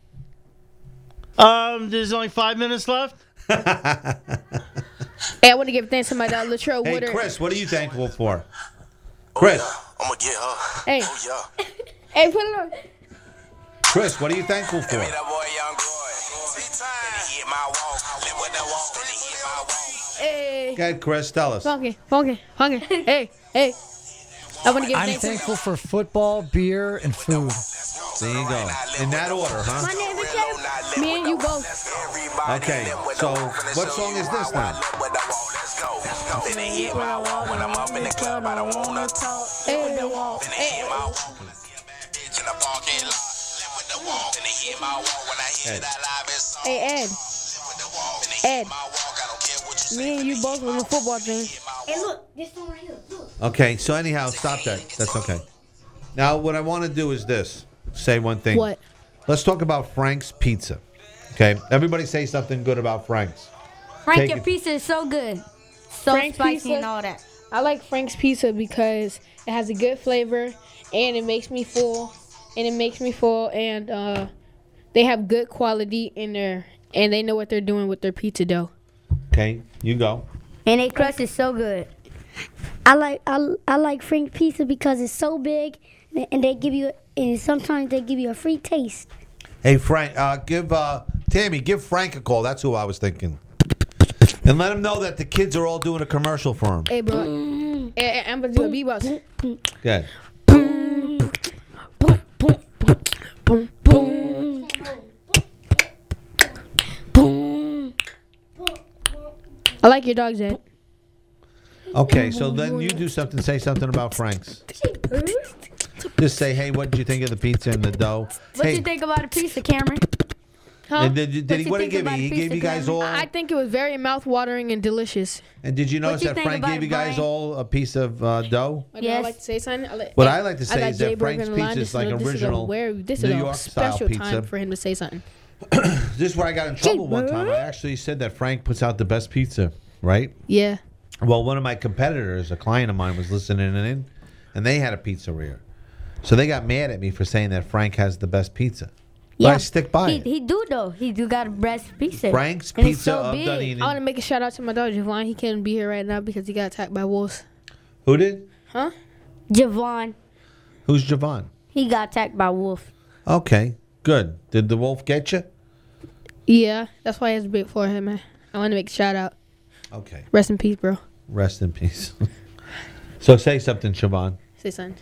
There's only 5 minutes left. Hey, I want to give thanks to my dog, Latrell Hey, Woodard. Chris, what are you thankful for? Chris, I'm gonna get her. Hey, Oh, yeah. hey, put it on. Chris, what are you thankful for? That boy, young boy. Then he hit my wall. Live with that wall. Then he hit my wall. Hey, Go ahead, Chris, tell us. funky. Hey. I want to give I'm thanks. thankful for football, beer, and food. There you go. In that order, huh? My name is Jay. Me and you both. Okay, so what song is this now? Then he hit my wall. When I'm up in the club, I don't wanna talk. Hey, Then he hit my wall. Bitch in the parking lot. Live with the wall. Then he hit my wall. When I hear that live, it's on. hey, Ed. Ed. Me and you both on the football team. Hey, look. This one right here. Look. Okay, so anyhow, stop that. That's okay. Now, what I want to do is this. Say one thing. What? Let's talk about Frank's Pizza. Okay, everybody say something good about Frank's. Frank, Take your it. pizza is so good. So Frank's spicy Pizza? and all that. I like Frank's Pizza because it has a good flavor and it makes me full. And they have good quality in there and they know what they're doing with their pizza dough. Okay, you go. And their crust is so good. I like Frank Pizza because it's so big, and they give you, and sometimes they give you a free taste. Hey, Frank, Tammy, give Frank a call. That's who I was thinking. And let him know that the kids are all doing a commercial for him. Hey, bro. Hey, I'm going to do a beatbox. Good. I like your dogs, Ed. Okay, so then you do something. Say something about Frank's. Just say, hey, what did you think of the pizza and the dough? What Hey, you think about a pizza, Cameron? Huh? and did he? you What did he think give about you? He a gave you pizza, guys Cameron? all. I think it was very mouth-watering and delicious. And did you notice you that think Frank about gave you it, guys Brian? all a piece of dough? I Yes. like to say something. What I like to say got is that Jay Berg Frank's on the line. pizza is like this original This New is a York style special pizza. time for him to say something. This is where I got in trouble one time. I actually said that Frank puts out the best pizza, right? Yeah. Well, one of my competitors, a client of mine, was listening in, and they had a pizzeria. So they got mad at me for saying that Frank has the best pizza. But I stick by it. He do though. He do got a breast pizza. Frank's And it's Pizza so of big. Dunedin. I want to make a shout out to my dog, Javon. He couldn't be here right now because he got attacked by wolves. Who did? Huh? Javon. Who's Javon? He got attacked by a wolf. Okay, good. Did the wolf get you? Yeah. That's why he has a big forehead, man. I want to make a shout out. Okay. Rest in peace, bro. Rest in peace. So say something, Siobhan. Say something.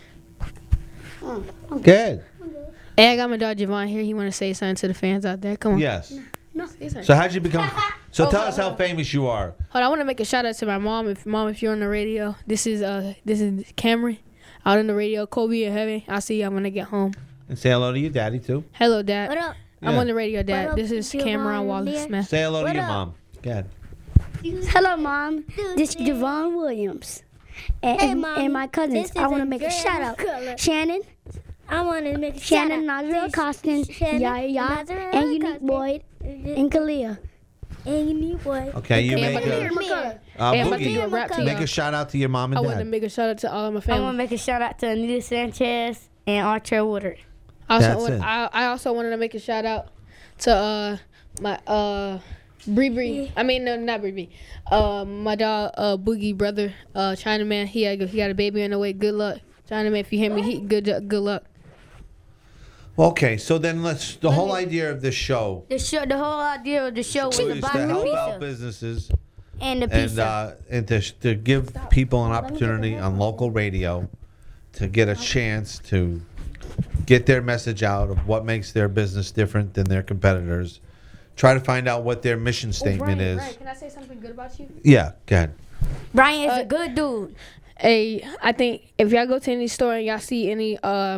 Good. Hey, I got my dog, Javon, here. He want to say something to the fans out there. Come on. Yes. Say something. So how'd you become? So tell us how famous you are. Hold on, I want to make a shout out to my mom. If you're on the radio, this is Cameron out on the radio. Kobe in heaven. I'll see you when I get home. And say hello to your daddy too. Hello, Dad. What up? I'm Yeah. on the radio, Dad. up, This is Javon Cameron Wallace Lear? Smith. Say hello to What your up? mom. Good. Hello, Mom. This is Javon Williams. And my cousins. I want to make a shout out. Shannon. I want to make a shout Shannon, out. Nazareth Costin, Yaya, and Unique Boyd, and Kalia. And you need what? Okay, you And make my a Hey, I'm about to do a rap to Boogie. y'all. Make a shout out to your mom I and want to dad. make a shout out to all of my I family. want to make a shout out to Anita Sanchez and Archer Woodard. That's it. I also wanted to make a shout out to my Bree. I mean, no, not Bree. My dog Boogie brother, Chinaman. He got a baby on the way. Good luck, Chinaman. If you hear me, good luck. Okay, so then the whole idea of this show The whole idea of the show was is about to the help pizza out businesses and the pizza. and to give people an opportunity on local radio to get a chance to get their message out of what makes their business different than their competitors. Try to find out what their mission statement is. Brian, can I say something good about you? Yeah, go ahead. Brian is a good dude. Hey, I think if y'all go to any store and y'all see any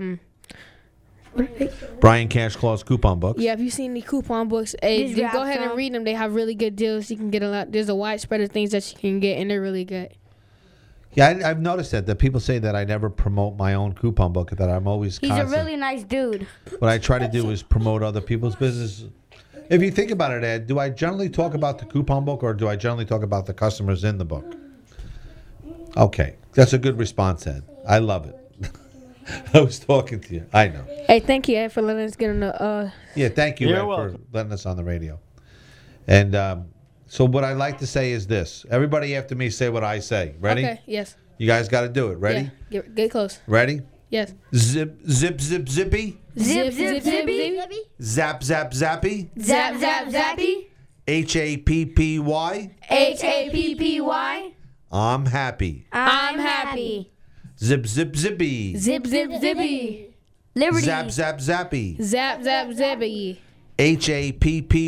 Brian Cash Claus coupon books. yeah, if you see any coupon books, hey, Just just go grab ahead and some. read them. They have really good deals. You can get a lot. There's a wide spread of things that you can get, and they're really good. Yeah, I've noticed that people say that I never promote my own coupon book, that I'm always He's a constant. really nice dude. What I try to do is promote other people's business. If you think about it, Ed, do I generally talk about the coupon book or do I generally talk about the customers in the book? Okay, that's a good response, Ed. I love it. I was talking to you. I know. Hey, thank you, Ed, for letting us get on the. Yeah, thank you, You're Ed, for welcome. letting us on the radio. And so what I like to say is this. Everybody after me say what I say. Ready? Okay. Yes. You guys got to do it. Ready? Yeah. Get close. Ready? Yes. Zip, zip, zip, zippy. Zip, zip, zippy. Zap, zap, zappy. Zap, zap, zappy. Happy. Happy. I'm happy. I'm happy. Zip, zip, zippy. Zip, zip, zippy. Liberty. Zap, zap, zappy. Zap, zap, zappy. Happy.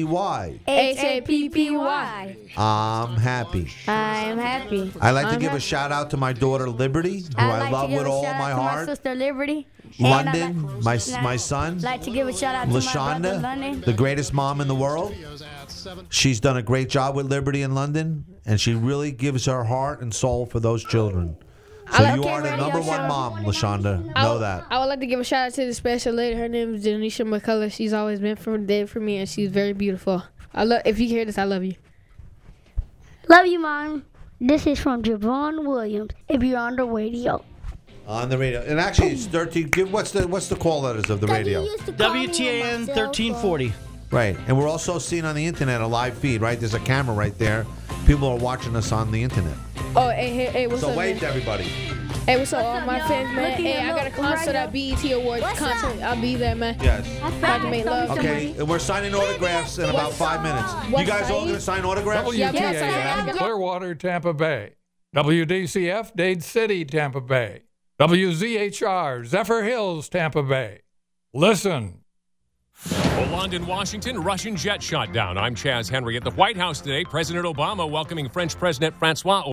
Happy. I'm happy. I'm happy. I like to give a shout out to my daughter Liberty, who I like love to give with a all shout my out to my heart. sister Liberty. London, And my I son, like to give a shout out to my brother LaShonda, London. the greatest mom in the world. She's done a great job with Liberty in London, and she really gives her heart and soul for those children. So you are the number one mom, LaShonda. Know that. I would like to give a shout out to the special lady. Her name is Janisha McCullough. She's always been there for me, and she's very beautiful. If you hear this, I love you. Love you, Mom. This is from Javon Williams. If you're on the radio. On the radio, and actually, it's 13. What's the call letters of the radio? WTAN 1340. Right, and we're also seeing on the internet a live feed. Right, there's a camera right there. People are watching us on the internet. Oh, hey, what's So up, wave man? to everybody. Hey, what's up, all my fans, man? Look at Hey, him, I got a look, concert right at BET Awards concert. I'll be there, man. Yes. About to make love. Okay, and we're signing autographs in about 5 minutes. You guys all gonna sign autographs? WTAN, Clearwater, Tampa Bay. WDCF, Dade City, Tampa Bay. WZHR, Zephyr Hills, Tampa Bay. Listen. London, Washington, Russian jet shot down. I'm Chaz Henry. At the White House today, President Obama welcoming French President Francois